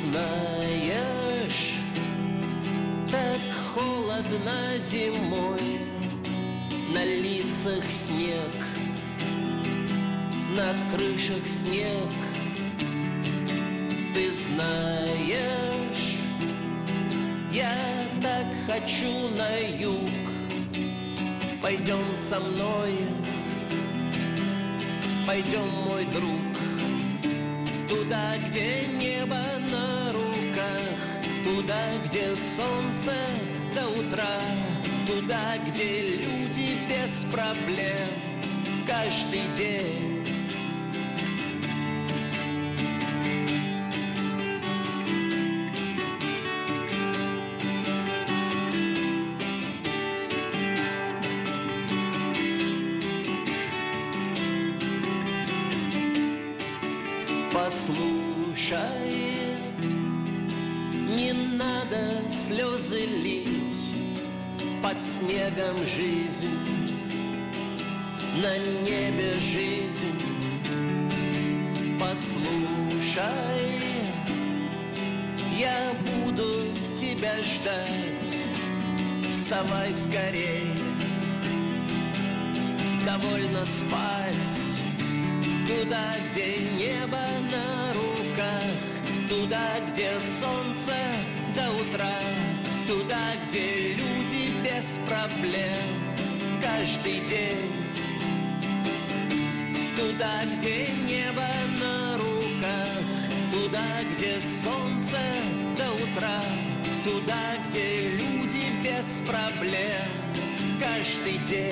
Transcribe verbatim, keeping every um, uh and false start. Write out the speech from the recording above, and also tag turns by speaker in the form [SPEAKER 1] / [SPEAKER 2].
[SPEAKER 1] знаешь, так холодно зимой, на лицах снег, на крышах снег. Ты знаешь, я так хочу на юг. Пойдем со мной, пойдем, мой друг, туда, где небо на руках, туда, где солнце до утра, туда, где люди без проблем каждый день. Послушай, не надо слезы лить, под снегом жизнь, на небе жизнь. Послушай, я буду тебя ждать, вставай скорей, довольно спать. Туда, где небо на руках, туда, где солнце до утра, туда, где люди без проблем каждый день. Туда, где небо на руках, туда, где солнце до утра, туда, где люди без проблем каждый день.